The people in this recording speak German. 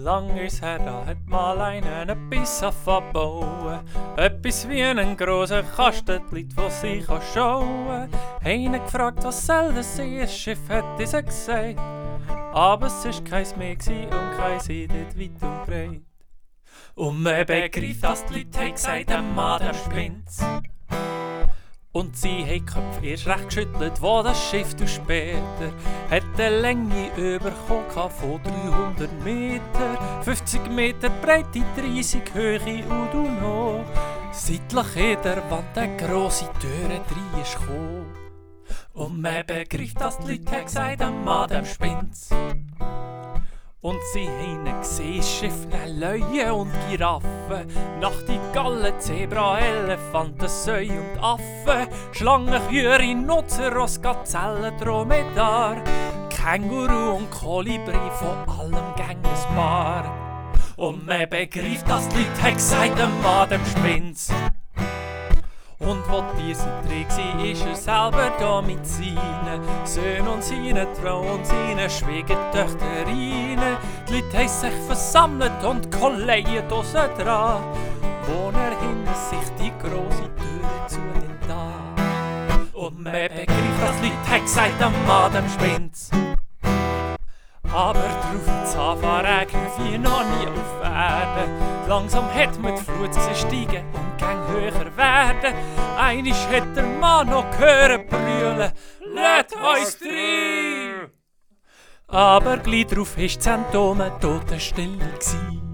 Lang ist her, da hat mal einen etwas bauen. Etwas wie einen grossen Kasten, die Leute, die sich schauen. Haben gefragt, was soll das sein? Ein Schiff hat sie gesagt. Aber es war keins mehr und kein See dort weit und breit. Und man begreift, dass die Leute haben gesagt, der Mann, der spinnt's. Und sie haben die Köpfe erst recht geschüttelt, wo das Schiff später hat eine Länge bekommen von 300 Meter, 50 Meter Breite, 30 Höhe und noch. Seitlich in der Wand eine grosse Tür rein ist gekommen. Und man begreift, dass die Leute gesagt haben, Mann, dem spinnt's. Und sie haben gesehen, Schiff, Löwen und Giraffen, Nachtigallen, Zebra, Elefanten, Säue und Affen, Schlangen, Kühe, Rhinoceros, Gazellen, Dromedar, Känguru und Kolibri, von allem gang ein Paar. Und man begreift, dass die Leute gesagt haben, Mann, dem spinnt's. Und wo die Tiere drin war, ist er selber da mit seinen Söhnen und seinen Frauen und seinen Schwiegertöchterinnen. Die Leute haben sich versammelt und kolleien draussen dran, wo er hinter sich die grosse Tür zu den da. Und man begreift, dass die Leute haben gesagt, am Mann, dem spinnt's. Aber drauf ins Anfahrregen wie noch nie auf Erden. Langsam hat man die Flut steigen und gang höher werden. Einisch hat der Mann noch gehört brüllen, «Lasst uns rein!» Aber gleich drauf war die Zentome totenstill.